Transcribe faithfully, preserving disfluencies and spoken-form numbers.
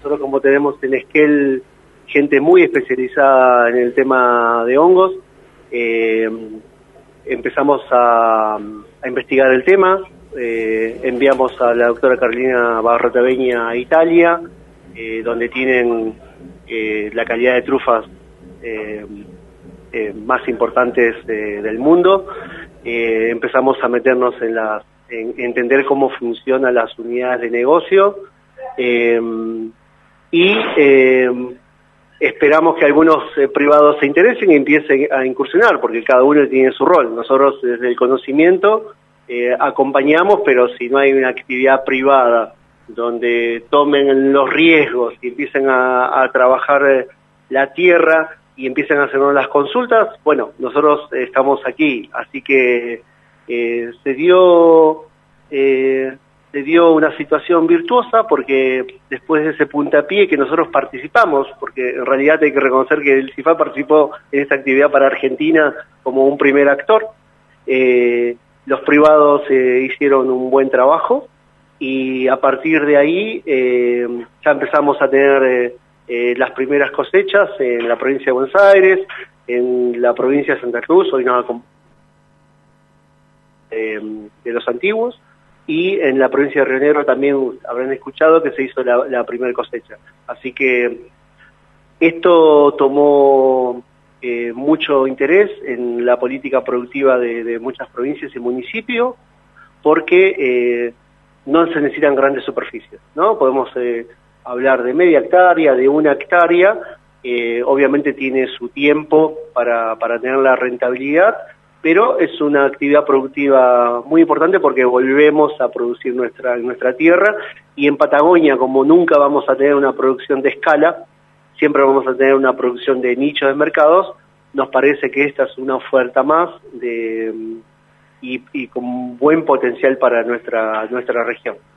nosotros como tenemos en Esquel gente muy especializada en el tema de hongos, eh, empezamos a, a investigar el tema, eh, enviamos a la doctora Carolina Barrotaveña a Italia, eh, donde tienen eh, la calidad de trufas eh, eh, más importantes eh, del mundo. Eh, empezamos a meternos en las en entender cómo funcionan las unidades de negocio, eh, y eh, esperamos que algunos eh, privados se interesen y empiecen a incursionar, porque cada uno tiene su rol. Nosotros desde el conocimiento eh, acompañamos, pero si no hay una actividad privada donde tomen los riesgos y empiecen a, a trabajar eh, la tierra y empiecen a hacernos las consultas, bueno, nosotros estamos aquí, así que eh, se dio eh, se dio una situación virtuosa, porque después de ese puntapié que nosotros participamos, porque en realidad hay que reconocer que el CIFAD participó en esta actividad para Argentina como un primer actor, eh, los privados eh, hicieron un buen trabajo, y a partir de ahí eh, ya empezamos a tener eh, eh, las primeras cosechas en la provincia de Buenos Aires, en la provincia de Santa Cruz, hoy nos acompaña eh, de los antiguos, y en la provincia de Río Negro también habrán escuchado que se hizo la, la primera cosecha. Así que esto tomó eh, mucho interés en la política productiva de, de muchas provincias y municipios, porque eh, no se necesitan grandes superficies, ¿no? Podemos eh, hablar de media hectárea, de una hectárea, eh, obviamente tiene su tiempo para, para tener la rentabilidad, pero es una actividad productiva muy importante porque volvemos a producir nuestra, nuestra tierra, y en Patagonia, como nunca vamos a tener una producción de escala, siempre vamos a tener una producción de nichos de mercados, nos parece que esta es una oferta más de, y, y con buen potencial para nuestra, nuestra región.